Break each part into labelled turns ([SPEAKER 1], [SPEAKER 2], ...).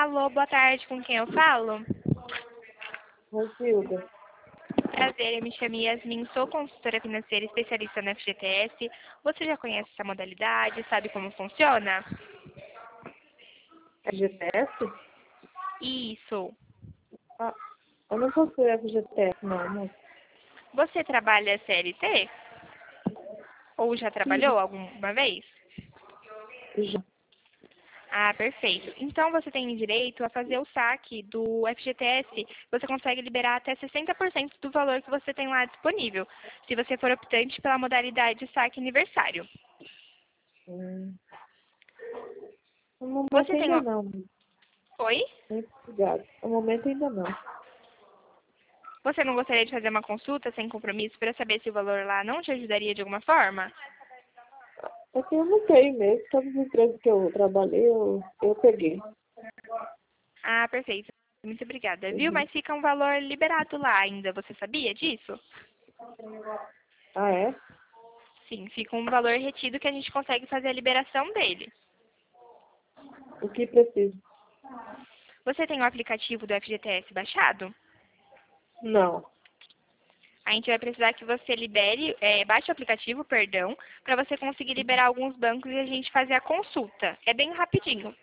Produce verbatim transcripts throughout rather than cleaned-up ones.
[SPEAKER 1] Alô, boa tarde, com quem eu falo?
[SPEAKER 2] Rosilda.
[SPEAKER 1] Prazer, eu me chamo Yasmin, sou consultora financeira especialista na F G T S. Você já conhece essa modalidade, sabe como funciona?
[SPEAKER 2] F G T S?
[SPEAKER 1] Isso.
[SPEAKER 2] Ah, eu não vou ser F G T S, não, moça.
[SPEAKER 1] Você trabalha C L T? Ou já trabalhou alguma vez?
[SPEAKER 2] Já.
[SPEAKER 1] Ah, perfeito. Então você tem direito a fazer o saque do F G T S. Você consegue liberar até sessenta por cento do valor que você tem lá disponível, se você for optante pela modalidade saque aniversário.
[SPEAKER 2] Hum. No momento
[SPEAKER 1] Você tem...
[SPEAKER 2] ainda
[SPEAKER 1] o-
[SPEAKER 2] não.
[SPEAKER 1] Oi?
[SPEAKER 2] Muito obrigada. No momento ainda não.
[SPEAKER 1] Você não gostaria de fazer uma consulta sem compromisso para saber se o valor lá não te ajudaria de alguma forma?
[SPEAKER 2] É que eu não tenho mesmo. Todas as empresas que eu trabalhei, eu, eu peguei.
[SPEAKER 1] Ah, perfeito. Muito obrigada. Viu?
[SPEAKER 2] Uhum.
[SPEAKER 1] Mas fica um valor liberado lá ainda. Você sabia disso?
[SPEAKER 2] Ah, é?
[SPEAKER 1] Sim, fica um valor retido que a gente consegue fazer a liberação dele.
[SPEAKER 2] O que precisa?
[SPEAKER 1] Você tem o aplicativo do F G T S baixado?
[SPEAKER 2] Não.
[SPEAKER 1] A gente vai precisar que você libere, é, baixe o aplicativo, perdão, para você conseguir liberar alguns bancos e a gente fazer a consulta. É bem rapidinho.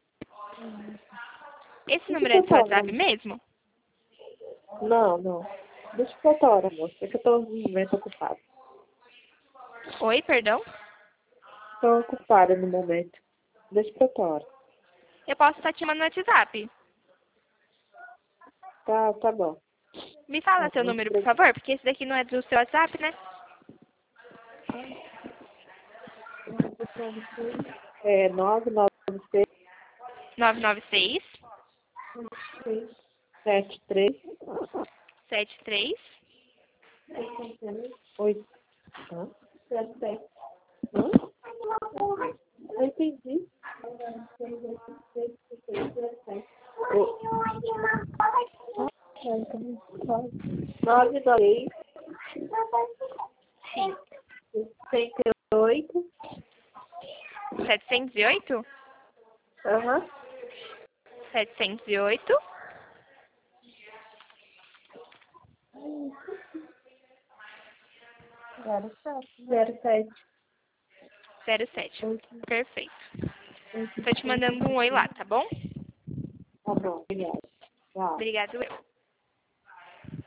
[SPEAKER 1] Esse
[SPEAKER 2] Deixa eu
[SPEAKER 1] número é do seu
[SPEAKER 2] botar a hora.
[SPEAKER 1] WhatsApp mesmo?
[SPEAKER 2] Não, não. Deixa eu botar a hora, moça. É que eu tô no momento ocupado.
[SPEAKER 1] Oi, perdão?
[SPEAKER 2] Estou ocupada no momento. Deixa eu botar a hora.
[SPEAKER 1] Eu posso estar te mandando no WhatsApp.
[SPEAKER 2] Tá, tá bom.
[SPEAKER 1] Me fala
[SPEAKER 2] Tá,
[SPEAKER 1] seu
[SPEAKER 2] muito
[SPEAKER 1] número, por
[SPEAKER 2] obrigada.
[SPEAKER 1] favor, porque esse daqui não é do seu WhatsApp, né?
[SPEAKER 2] É nove nove seis,
[SPEAKER 1] nove nove seis,
[SPEAKER 2] sete três,
[SPEAKER 1] sete três.
[SPEAKER 2] oito. Hã? sete sete. Hã? Não entendi. O- nove dois
[SPEAKER 1] Sim.
[SPEAKER 2] sessenta e oito.
[SPEAKER 1] setecentos e oito?
[SPEAKER 2] Aham.
[SPEAKER 1] setecentos e oito.
[SPEAKER 2] Zero sete. Zero sete.
[SPEAKER 1] zero sete.
[SPEAKER 2] Oito.
[SPEAKER 1] Perfeito.
[SPEAKER 2] Oito.
[SPEAKER 1] Tô te mandando um oi lá, tá bom?
[SPEAKER 2] Tá bom, obrigada. Tchau.
[SPEAKER 1] Obrigado, eu.